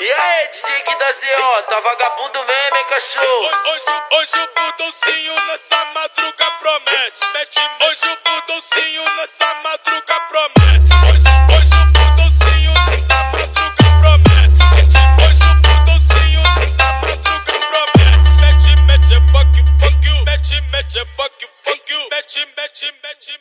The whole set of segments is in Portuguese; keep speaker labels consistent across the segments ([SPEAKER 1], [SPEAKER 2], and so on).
[SPEAKER 1] E aí, DJ Gui da ZO, tá vagabundo mesmo, hein, cachorro?
[SPEAKER 2] Hoje o fudolcinho nessa madruga promete. Hoje o fudolcinho nessa madruga promete. Hoje o fudolcinho nessa madruga promete. Hoje o fudolcinho nessa madruga promete. Mete fuck you, mete fuck you. Mete fuck you,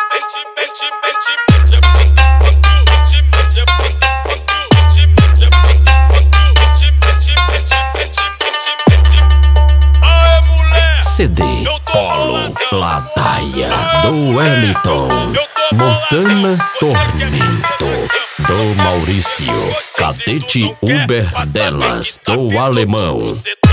[SPEAKER 3] CD Polo Ladaia do Wellington, Montana Tormento do Maurício, Cadete Uber Delas do Alemão.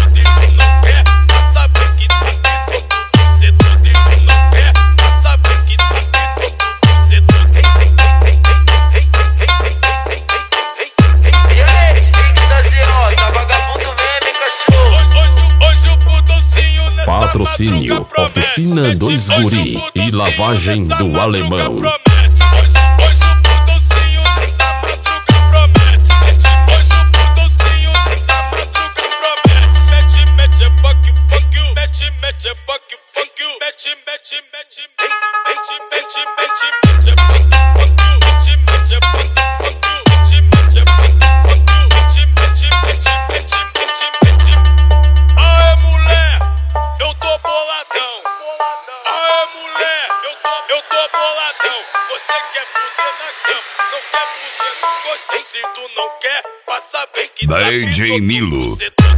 [SPEAKER 3] Patrocínio Oficina dos Guri e Lavagem do Alemão.
[SPEAKER 2] Eu tô boladão, você quer fuder na cama, não quer fuder no colchão. Se tu não quer, passa bem que
[SPEAKER 4] DJ Nilo.